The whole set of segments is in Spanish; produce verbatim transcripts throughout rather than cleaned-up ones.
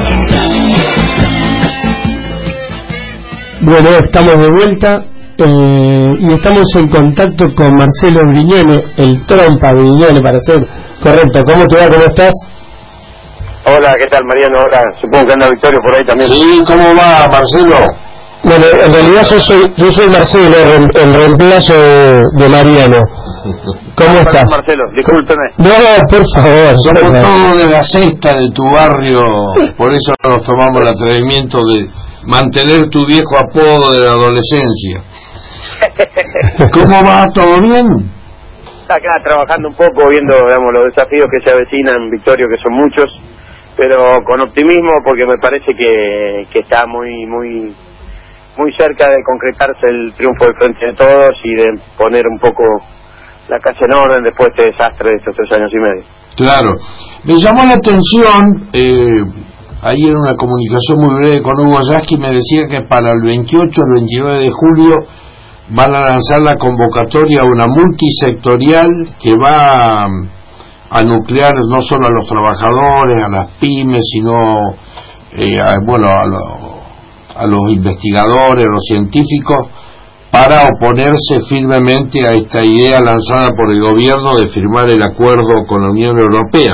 Bueno, estamos de vuelta eh, y estamos en contacto con Marcelo Brignone, el trompa Brignone para ser correcto. ¿Cómo te va? ¿Cómo estás? Hola, ¿qué tal, Mariano? Hola, supongo que anda Victorio por ahí también. Sí, ¿cómo va, Marcelo? Bueno, en realidad yo soy, yo soy Marcelo, el reemplazo de, de Mariano. ¿Cómo ah, estás? Marcelo, discúlpeme. No, por favor. Somos todos de la cesta de tu barrio, por eso nos tomamos el atrevimiento de mantener tu viejo apodo de la adolescencia. ¿Cómo va? ¿Todo bien? Acá trabajando un poco, viendo, digamos, los desafíos que se avecinan, Victorio, que son muchos, pero con optimismo porque me parece que, que está muy, muy, muy cerca de concretarse el triunfo del Frente de Todos y de poner un poco la casa en orden después de este desastre de estos tres años y medio. Claro. Me llamó la atención, eh, ahí en una comunicación muy breve con Hugo Yasky me decía que para el veintiocho, el veintinueve de julio van a lanzar la convocatoria a una multisectorial que va a, a nuclear no solo a los trabajadores, a las pymes, sino eh, a, bueno, a, lo, a los investigadores, a los científicos, para oponerse firmemente a esta idea lanzada por el gobierno de firmar el acuerdo con la Unión Europea.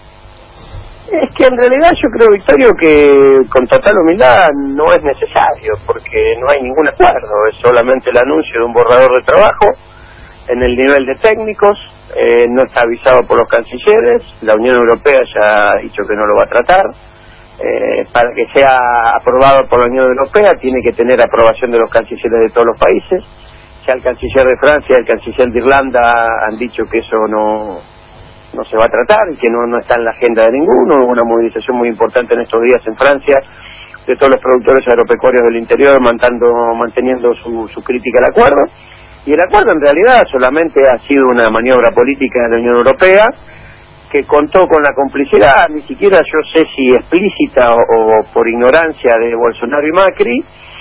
Es que en realidad yo creo, Victorio, que con total humildad no es necesario, porque no hay ningún acuerdo, es solamente el anuncio de un borrador de trabajo en el nivel de técnicos, eh, no está avisado por los cancilleres, la Unión Europea ya ha dicho que no lo va a tratar, eh, para que sea aprobado por la Unión Europea tiene que tener aprobación de los cancilleres de todos los países, ya el canciller de Francia y el canciller de Irlanda han dicho que eso no... no se va a tratar y que no, no está en la agenda de ninguno. Hubo una movilización muy importante en estos días en Francia de todos los productores agropecuarios del interior mantando, manteniendo su, su crítica al acuerdo, y el acuerdo en realidad solamente ha sido una maniobra política de la Unión Europea que contó con la complicidad, ni siquiera yo sé si explícita o, o por ignorancia de Bolsonaro y Macri,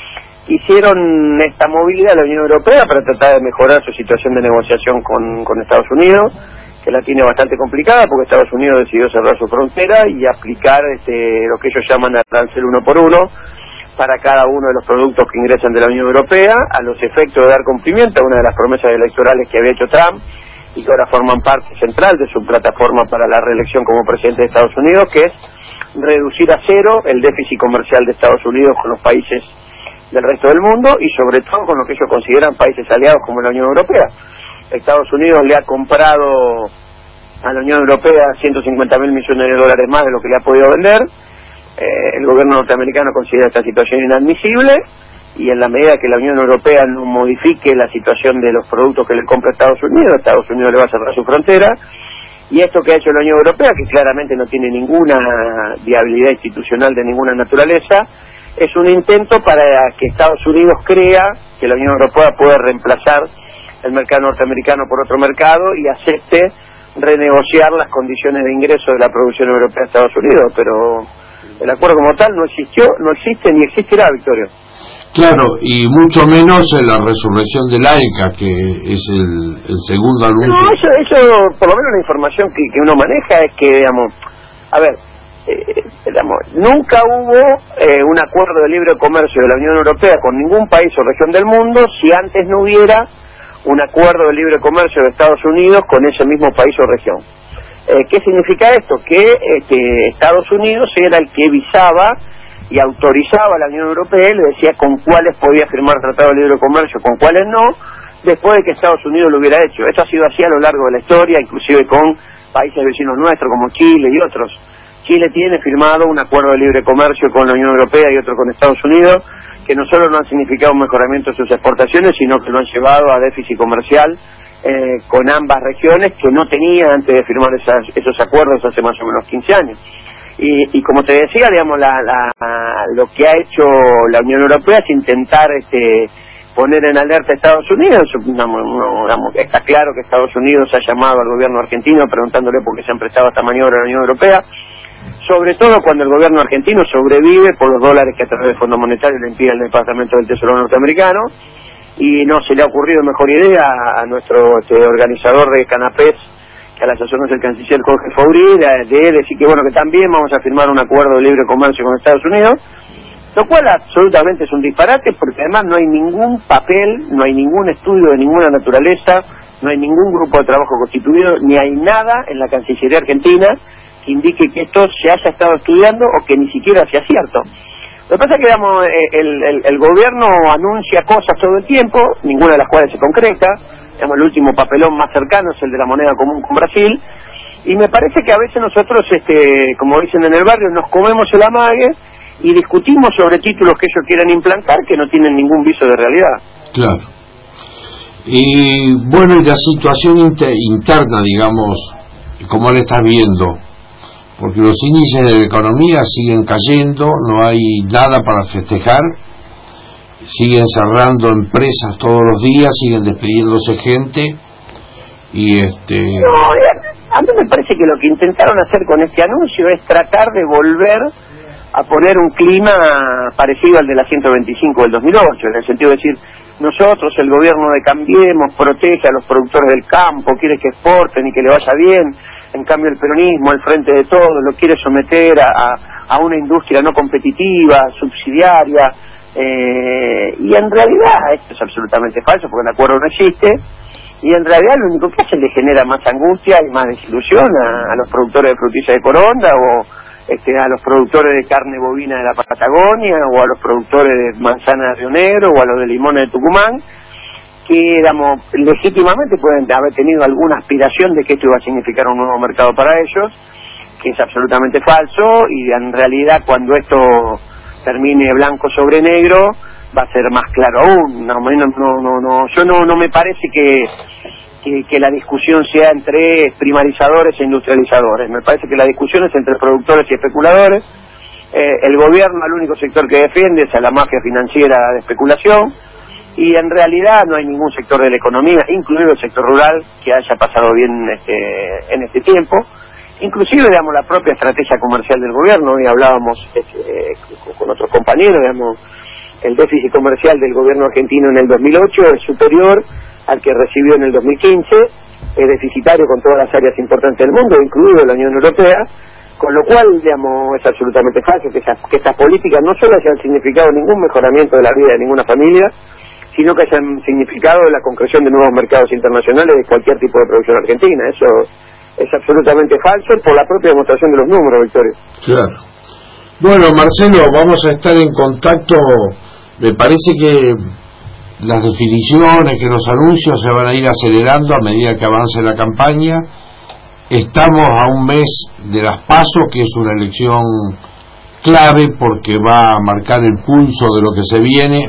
hicieron esta movilidad de la Unión Europea para tratar de mejorar su situación de negociación con, con Estados Unidos, que la tiene bastante complicada porque Estados Unidos decidió cerrar su frontera y aplicar este, lo que ellos llaman arancel uno por uno para cada uno de los productos que ingresan de la Unión Europea, a los efectos de dar cumplimiento a una de las promesas electorales que había hecho Trump y que ahora forman parte central de su plataforma para la reelección como presidente de Estados Unidos, que es reducir a cero el déficit comercial de Estados Unidos con los países del resto del mundo y sobre todo con lo que ellos consideran países aliados como la Unión Europea. Estados Unidos le ha comprado a la Unión Europea ciento cincuenta mil millones de dólares más de lo que le ha podido vender. Eh, el gobierno norteamericano considera esta situación inadmisible y en la medida que la Unión Europea no modifique la situación de los productos que le compra a Estados Unidos, Estados Unidos le va a cerrar su frontera. Y esto que ha hecho la Unión Europea, que claramente no tiene ninguna viabilidad institucional de ninguna naturaleza, es un intento para que Estados Unidos crea que la Unión Europea puede reemplazar el mercado norteamericano por otro mercado y acepte renegociar las condiciones de ingreso de la producción europea a Estados Unidos, pero el acuerdo como tal no existió, no existe ni existirá, Victorio. Claro, y mucho menos en la resurrección del AICA, que es el, el segundo anuncio. No, eso, eso, por lo menos la información que, que uno maneja es que, digamos, a ver, eh, digamos, nunca hubo eh, un acuerdo de libre comercio de la Unión Europea con ningún país o región del mundo si antes no hubiera un acuerdo de libre comercio de Estados Unidos con ese mismo país o región. Eh, ¿Qué significa esto? Que este, Estados Unidos era el que visaba y autorizaba a la Unión Europea, le decía con cuáles podía firmar tratado de libre comercio, con cuáles no, después de que Estados Unidos lo hubiera hecho. Esto ha sido así a lo largo de la historia, inclusive con países vecinos nuestros como Chile y otros. Chile tiene firmado un acuerdo de libre comercio con la Unión Europea y otro con Estados Unidos, que no solo no han significado un mejoramiento de sus exportaciones, sino que lo han llevado a déficit comercial eh, con ambas regiones que no tenía antes de firmar esas, esos acuerdos hace más o menos quince años. Y, y como te decía, digamos, la, la, lo que ha hecho la Unión Europea es intentar este, poner en alerta a Estados Unidos. Digamos, no, digamos, está claro que Estados Unidos ha llamado al gobierno argentino preguntándole por qué se han prestado esta maniobra a la Unión Europea, sobre todo cuando el gobierno argentino sobrevive por los dólares que a través del Fondo Monetario le impide el Departamento del Tesoro norteamericano, y no se le ha ocurrido mejor idea a nuestro este, organizador de canapés que a la sazón es el canciller Jorge Faurí, de él decir que bueno, que también vamos a firmar un acuerdo de libre comercio con Estados Unidos, lo cual absolutamente es un disparate, porque además no hay ningún papel, no hay ningún estudio de ninguna naturaleza, no hay ningún grupo de trabajo constituido, ni hay nada en la Cancillería Argentina que indique que esto se haya estado estudiando o que ni siquiera sea cierto. Lo que pasa es que, digamos, el, el, el gobierno anuncia cosas todo el tiempo, ninguna de las cuales se concreta. Digamos, el último papelón más cercano es el de la moneda común con Brasil, y me parece que a veces nosotros, este, como dicen en el barrio, nos comemos el amague y discutimos sobre títulos que ellos quieren implantar que no tienen ningún viso de realidad. Claro. Y bueno, y la situación inter, interna, digamos, ¿cómo la estás viendo? Porque los índices de la economía siguen cayendo, no hay nada para festejar, siguen cerrando empresas todos los días, siguen despidiéndose gente, y este... No, a mí me parece que lo que intentaron hacer con este anuncio es tratar de volver a poner un clima parecido al de la ciento veinticinco del dos mil ocho, en el sentido de decir, nosotros, el gobierno de Cambiemos, protege a los productores del campo, quiere que exporten y que le vaya bien. En cambio el peronismo, al frente de todo, lo quiere someter a, a una industria no competitiva, subsidiaria, eh, y en realidad esto es absolutamente falso, porque el acuerdo no existe, y en realidad lo único que hace le genera más angustia y más desilusión a, a los productores de frutillas de Coronda, o este, a los productores de carne bovina de la Patagonia, o a los productores de manzana de Río Negro, o a los de limones de Tucumán, que, digamos, legítimamente pueden haber tenido alguna aspiración de que esto iba a significar un nuevo mercado para ellos, que es absolutamente falso, y en realidad cuando esto termine blanco sobre negro va a ser más claro aún. No, no, no, no, yo no, no me parece que, que, que la discusión sea entre primarizadores e industrializadores. Me parece que la discusión es entre productores y especuladores. Eh, el gobierno, el único sector que defiende es a la mafia financiera de especulación, y en realidad no hay ningún sector de la economía, incluido el sector rural, que haya pasado bien este, en este tiempo. Inclusive, digamos, la propia estrategia comercial del gobierno, hoy hablábamos este, con otros compañeros, digamos, el déficit comercial del gobierno argentino en el dos mil ocho es superior al que recibió en el dos mil quince, es deficitario con todas las áreas importantes del mundo, incluido la Unión Europea, con lo cual, digamos, es absolutamente falso que, esas, que estas políticas no solo hayan significado ningún mejoramiento de la vida de ninguna familia, sino que hayan significado la concreción de nuevos mercados internacionales de cualquier tipo de producción argentina. Eso es absolutamente falso por la propia demostración de los números, Victorio. Claro. Bueno, Marcelo, vamos a estar en contacto. Me parece que las definiciones, que los anuncios se van a ir acelerando a medida que avance la campaña. Estamos a un mes de las PASO, que es una elección clave porque va a marcar el pulso de lo que se viene,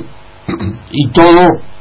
y todo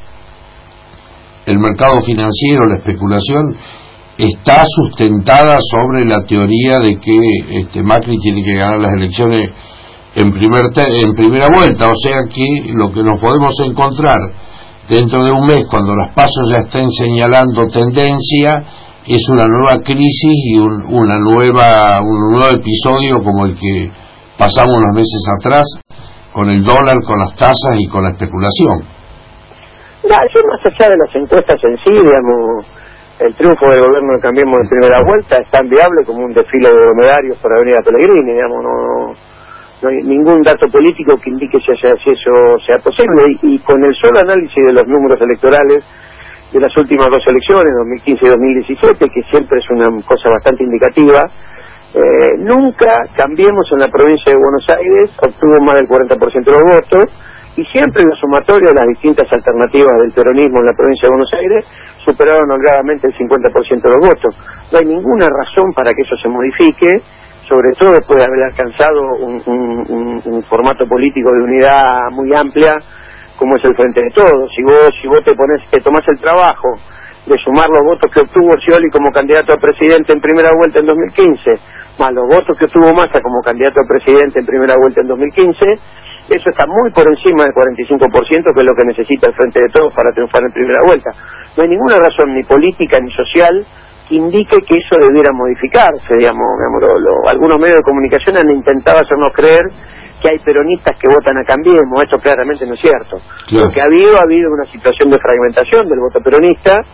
el mercado financiero, la especulación, está sustentada sobre la teoría de que este Macri tiene que ganar las elecciones en primer te- en primera vuelta, o sea que lo que nos podemos encontrar dentro de un mes, cuando las PASO ya estén señalando tendencia, es una nueva crisis y un, una nueva un nuevo episodio como el que pasamos unos meses atrás con el dólar, con las tasas y con la especulación. No, yo más allá de las encuestas en sí, digamos, el triunfo del gobierno de Cambiemos en primera vuelta es tan viable como un desfile de dromedarios por Avenida Pellegrini, digamos, no, no hay ningún dato político que indique si, haya, si eso sea posible, y, y con el solo análisis de los números electorales de las últimas dos elecciones, dos mil quince y dos mil diecisiete, que siempre es una cosa bastante indicativa, eh, nunca Cambiemos en la provincia de Buenos Aires obtuvo más del cuarenta por ciento de los votos, y siempre en la sumatoria de las distintas alternativas del peronismo en la provincia de Buenos Aires superaron holgadamente el cincuenta por ciento de los votos. No hay ninguna razón para que eso se modifique, sobre todo después de haber alcanzado un, un, un, un formato político de unidad muy amplia como es el Frente de Todos. Si vos, si vos te pones, te tomás el trabajo de sumar los votos que obtuvo Scioli como candidato a presidente en primera vuelta en dos mil quince, más los votos que obtuvo Massa como candidato a presidente en primera vuelta en dos mil quince, eso está muy por encima del cuarenta y cinco por ciento, que es lo que necesita el Frente de Todos para triunfar en primera vuelta. No hay ninguna razón, ni política ni social, que indique que eso debiera modificarse, digamos, digamos lo, lo, algunos medios de comunicación han intentado hacernos creer que hay peronistas que votan a Cambiemos. Esto claramente no es cierto. Claro. Lo que ha habido, ha habido una situación de fragmentación del voto peronista,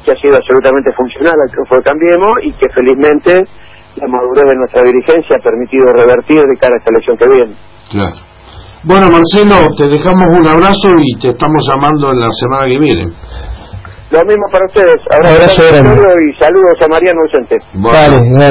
que ha sido absolutamente funcional al triunfo de Cambiemos y que felizmente la madurez de nuestra dirigencia ha permitido revertir de cara a esta elección que viene. Claro. Bueno, Marcelo, te dejamos un abrazo y te estamos llamando en la semana que viene. Lo mismo para ustedes. Abrazo, abrazo grande. Y saludos a Mariano ausente. Bueno. Vale,